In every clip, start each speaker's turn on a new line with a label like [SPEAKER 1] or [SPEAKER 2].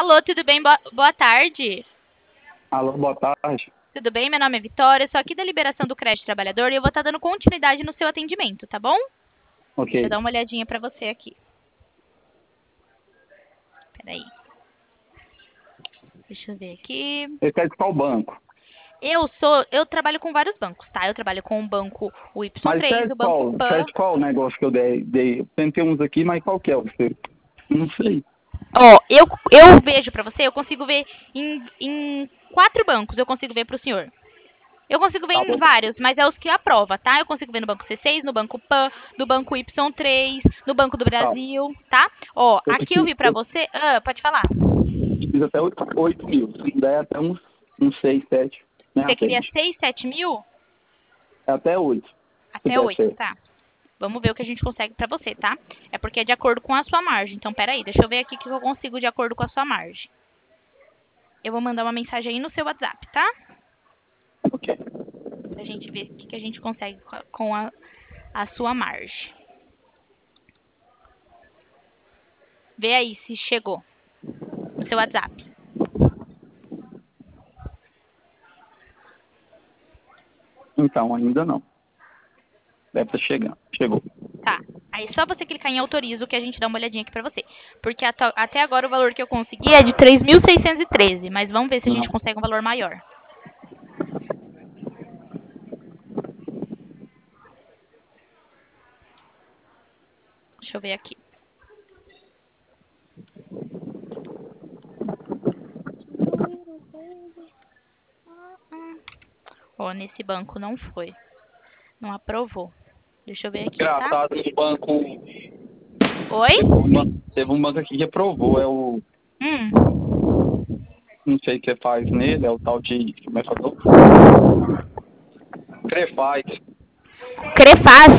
[SPEAKER 1] Alô, tudo bem? Boa tarde.
[SPEAKER 2] Alô, boa tarde.
[SPEAKER 1] Tudo bem? Meu nome é Vitória, eu sou aqui da Liberação do Crédito Trabalhador e eu vou estar dando continuidade no seu atendimento, tá bom?
[SPEAKER 2] Ok.
[SPEAKER 1] Deixa eu dar uma olhadinha pra você aqui. Peraí. Deixa eu ver aqui.
[SPEAKER 2] Você quer de qual banco?
[SPEAKER 1] Eu trabalho com vários bancos, tá? Eu trabalho com o banco o
[SPEAKER 2] Mas você é
[SPEAKER 1] Y3,
[SPEAKER 2] de
[SPEAKER 1] o banco
[SPEAKER 2] qual? Você é
[SPEAKER 1] PAN.
[SPEAKER 2] de qual negócio que eu dei? Eu tentei uns aqui, mas qual que é o seu? Não sei.
[SPEAKER 1] Ó, eu vejo pra você, eu consigo ver em 4 bancos, eu consigo ver pro senhor. Eu consigo ver
[SPEAKER 2] Tá
[SPEAKER 1] em
[SPEAKER 2] bom.
[SPEAKER 1] vários, mas é os que aprova, tá? Eu consigo ver no banco C6, no banco PAN, no banco Y3, no Banco do
[SPEAKER 2] Tá.
[SPEAKER 1] Brasil, tá? Ó,
[SPEAKER 2] Eu
[SPEAKER 1] aqui eu
[SPEAKER 2] preciso,
[SPEAKER 1] vi pra
[SPEAKER 2] eu
[SPEAKER 1] você. Pode falar.
[SPEAKER 2] preciso até 8 mil. Se não der, até uns 6, 7. Me
[SPEAKER 1] Você queria
[SPEAKER 2] atende.
[SPEAKER 1] 6, 7 mil?
[SPEAKER 2] Até 8, se
[SPEAKER 1] Até
[SPEAKER 2] der
[SPEAKER 1] 8,
[SPEAKER 2] certo.
[SPEAKER 1] tá? Vamos ver o que a gente consegue pra você, tá? É porque é de acordo com a sua margem. Então, peraí, deixa eu ver aqui o que eu consigo de acordo com a sua margem. Eu vou mandar uma mensagem aí no seu WhatsApp, tá?
[SPEAKER 2] Ok.
[SPEAKER 1] Pra gente ver o que a gente consegue com a sua margem. Vê aí se chegou no seu WhatsApp.
[SPEAKER 2] Então, ainda não. Deve estar chegando. Chegou.
[SPEAKER 1] Tá. Aí só você clicar em autorizo que a gente dá uma olhadinha aqui pra você. Porque até agora o valor que eu consegui é de 3.613, mas vamos ver se a gente
[SPEAKER 2] Não.
[SPEAKER 1] consegue um valor maior. Deixa eu ver aqui. Ó, nesse banco não foi. Não aprovou. Deixa eu ver aqui, tá?
[SPEAKER 2] Engraçado, no banco.
[SPEAKER 1] Oi?
[SPEAKER 2] Teve um banco aqui que aprovou. É o.
[SPEAKER 1] Hum.
[SPEAKER 2] Não sei o que faz nele, é o tal de. Como é que falou? Crefaz.
[SPEAKER 1] Crefaz.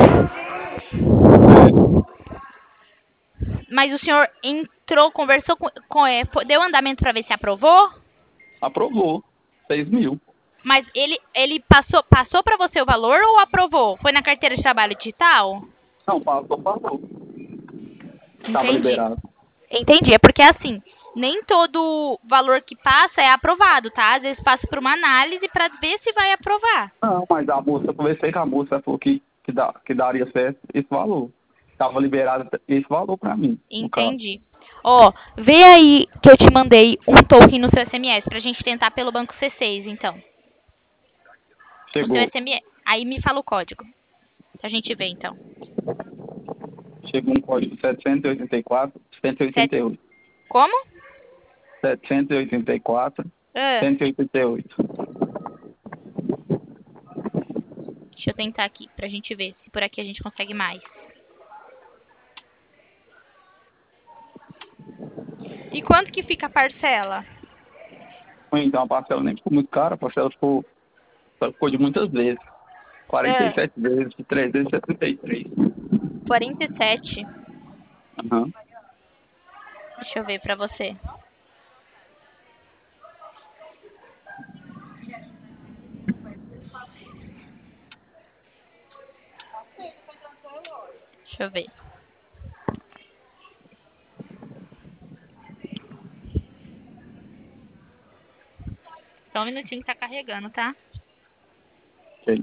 [SPEAKER 2] É,
[SPEAKER 1] Mas o senhor entrou, conversou deu andamento pra ver se aprovou?
[SPEAKER 2] aprovou. 6 mil.
[SPEAKER 1] Mas ele passou para você o valor ou aprovou? Foi na carteira de trabalho digital?
[SPEAKER 2] Não, passou. Estava
[SPEAKER 1] Entendi.
[SPEAKER 2] liberado.
[SPEAKER 1] Entendi. É porque assim, nem todo valor que passa é aprovado, tá? Às vezes passa por uma análise para ver se vai aprovar.
[SPEAKER 2] Não, mas a moça, eu conversei com a moça, ela falou que daria certo esse valor. Estava liberado esse valor para mim, no caso.
[SPEAKER 1] Entendi. Ó, vê aí que eu te mandei um token no seu SMS pra gente tentar pelo banco C6, então. O seu
[SPEAKER 2] Chegou.
[SPEAKER 1] SMS. Aí me fala o código. Pra gente ver, então.
[SPEAKER 2] Chegou um código 784,
[SPEAKER 1] Sete-
[SPEAKER 2] 188.
[SPEAKER 1] Como?
[SPEAKER 2] 784,
[SPEAKER 1] Ah,
[SPEAKER 2] 188.
[SPEAKER 1] deixa eu tentar aqui pra gente ver se por aqui a gente consegue mais. E quanto que fica a parcela?
[SPEAKER 2] Então a parcela nem ficou muito cara, a parcela ficou de muitas vezes.
[SPEAKER 1] Ah,
[SPEAKER 2] 47 vezes, de 373.
[SPEAKER 1] 47.
[SPEAKER 2] Aham.
[SPEAKER 1] Deixa eu ver pra você. Deixa eu ver. Só um minutinho que tá carregando, tá?
[SPEAKER 2] Ok.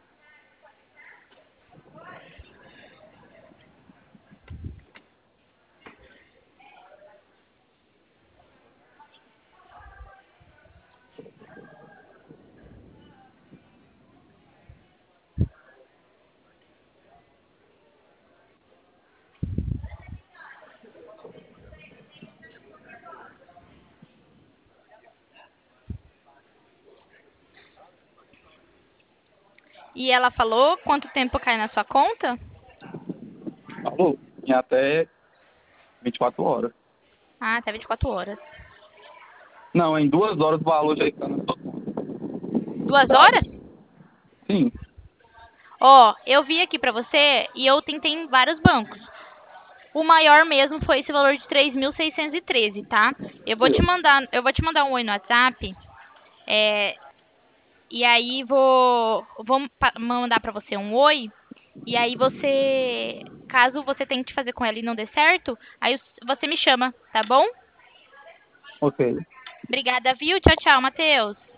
[SPEAKER 1] E ela falou quanto tempo cai na sua conta?
[SPEAKER 2] Falou. Em até 24 horas.
[SPEAKER 1] Ah, até 24 horas.
[SPEAKER 2] Não, em 2 horas o valor já está na sua conta.
[SPEAKER 1] 2 horas?
[SPEAKER 2] Sim.
[SPEAKER 1] Ó, eu vi aqui pra você e eu tentei em vários bancos. O maior mesmo foi esse valor de 3.613, tá? Eu vou te mandar um oi no WhatsApp. É, e aí vou mandar pra você um oi. E aí caso você tente fazer com ela e não dê certo, aí você me chama, tá bom?
[SPEAKER 2] Ok.
[SPEAKER 1] Obrigada, viu? Tchau, tchau, Matheus.